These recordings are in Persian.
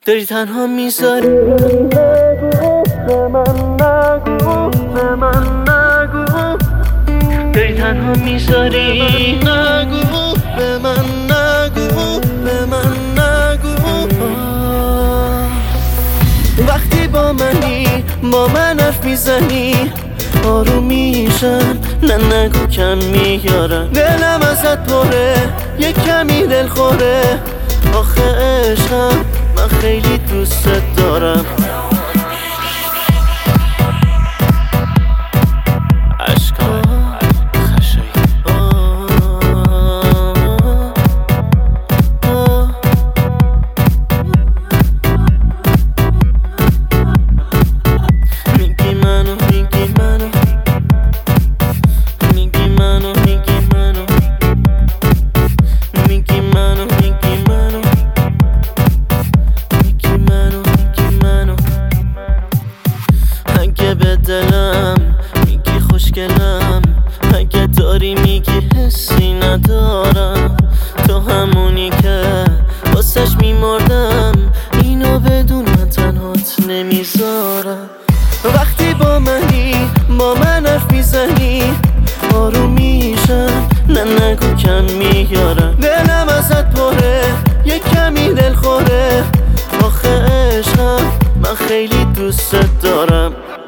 داری تنها میذاری. به من نگو، به من نگو، داری تنها میذاری. نگو به من نگو، به من نگو. وقتی با منی، با من حرف میزنی، آروم میشم. نه نگو کم میارم، دلم ازت پره، یه کمی دل خوره. آخه عشقم، من خیلی دوست دارم. به دلم میگی خوشگلم، اگه داری میگی حسی ندارم. تو همونی که واسش میمردم، اینو بدون من تنهات نمیذارم. وقتی با منی، با من حرف میزنی، آروم میشم. نه نگو کم میارم، دلم ازت پره، یه کمی دل خوره. آخه عشقم، من خیلی دوست دارم.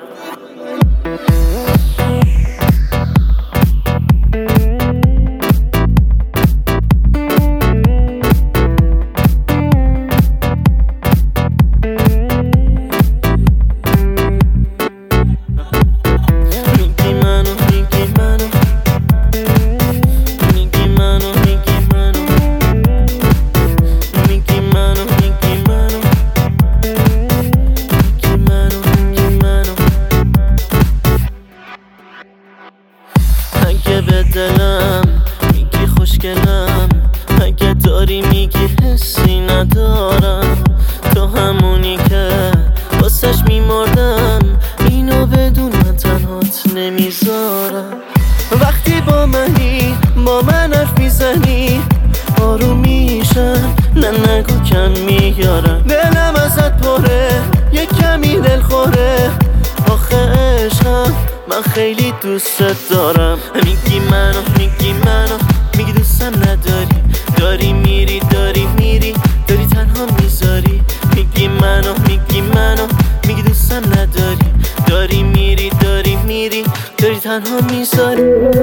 اگه به دلم میگی خوشگلم، اگه داری میگی حسی ندارم. تو همونی که واسش میمردم، اینو بدون من تنهات نمیذارم. وقتی با منی، با من حرف میزنی، آروم میشم. نه نگو کم میارم، دلم ازت پره، یه کمی دل خوره. آخه عشقم، من خیلی دوست دارم. میگی منو، میگی منو، میگی دوستم نداری، داری میری، داری میری، داری تنها میذاری. میگی منو، میگی منو، میگی دوستم نداری، داری میری، داری میری، داری تنها میذاری.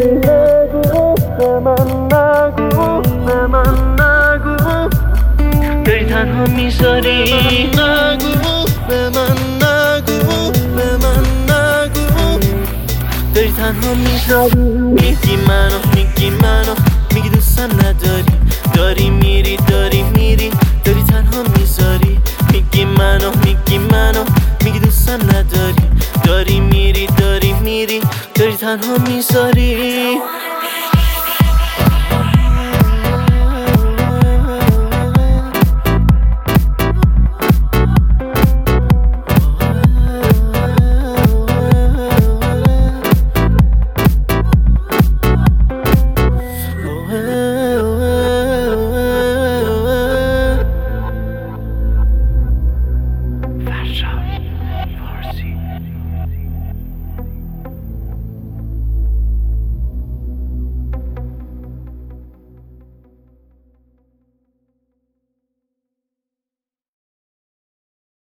به من نگو، به من نگو، داری تنها میذاری. نگو به من نگو، به من نگو، داری تنها میذاری. میگی منو، میگی منو، میگی دوستم نداری، داری میری، داری میری، داری تنها میذاری. میگی منو، میگی منو، میگی دوستم نداری، داری میری، داری میری، داری تنها میذاری.